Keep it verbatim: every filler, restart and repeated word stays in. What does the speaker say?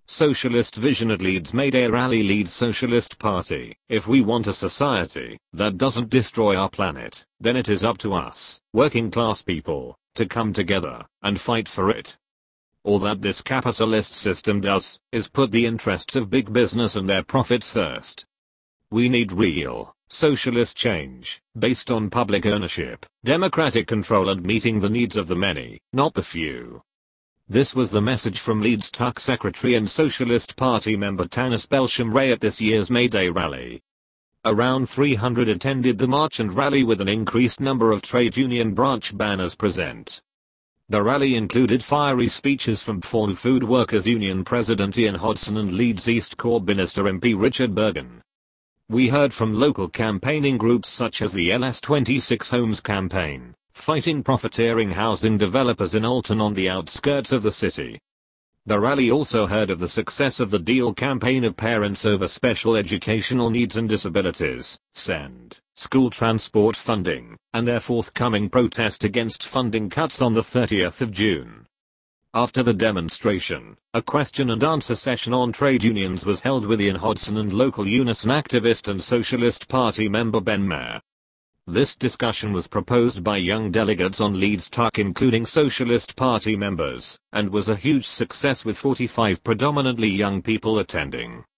Socialist Vision at Leeds May Day Rally. Leeds Socialist Party. If we want a society that doesn't destroy our planet, then it is up to us, working class people, to come together and fight for it. All that this capitalist system does is put the interests of big business and their profits first. We need real, socialist change, based on public ownership, democratic control and meeting the needs of the many, not the few. This was the message from Leeds Tuck Secretary and Socialist Party member Tanis Belsham-Ray at this year's May Day rally. Around three hundred attended the march and rally with an increased number of trade union branch banners present. The rally included fiery speeches from P F O Food Workers Union President Ian Hodson and Leeds East Corps Minister M P Richard Bergen. We heard from local campaigning groups such as the L S twenty-six Homes Campaign, fighting profiteering housing developers in Alton on the outskirts of the city. The rally also heard of the success of the Deal campaign of Parents Over Special Educational Needs and Disabilities, SEND, school transport funding, and their forthcoming protest against funding cuts on the thirtieth of June. After the demonstration, a question and answer session on trade unions was held with Ian Hodson and local Unison activist and Socialist Party member Ben Maher. This discussion was proposed by young delegates on Leeds Tuck including Socialist Party members, and was a huge success with forty-five predominantly young people attending.